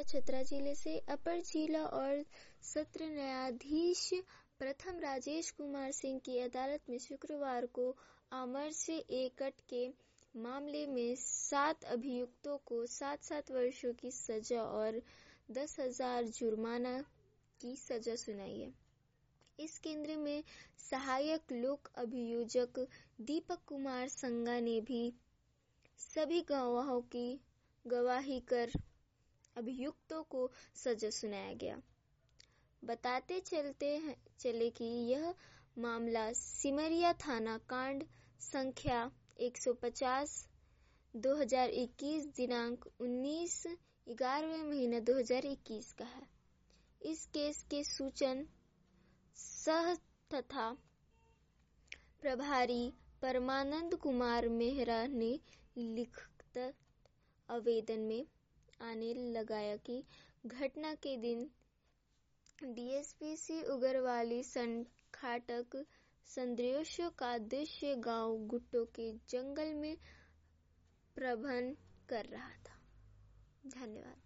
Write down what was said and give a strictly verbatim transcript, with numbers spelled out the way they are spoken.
चतरा जिले से अपर जिला और सत्र न्यायाधीश प्रथम राजेश कुमार सिंह की अदालत में शुक्रवार को आमरस एकट के मामले में सात अभियुक्तों को सात सात वर्षों की सजा और दस हजार जुर्माना की सजा सुनाई है। इस केंद्र में सहायक लोक अभियोजक दीपक कुमार संगा ने भी सभी गवाहों की गवाही कर अभियुक्तों को सजा सुनाया गया। बताते चलते हैं चले कि यह मामला सिमरिया थाना कांड संख्या एक सौ पचास दो हज़ार इक्कीस दिनांक उन्नीस ग्यारहवें महीना दो हज़ार इक्कीस का है। इस केस के सूचन सह तथा प्रभारी परमानंद कुमार मेहरा ने लिखित आवेदन में आने लगाया कि घटना के दिन डीएसपी सी उग्रवाली संखाटक संदेशों का दृश्य गांव गुट्टो के जंगल में प्रबंधन कर रहा था। धन्यवाद।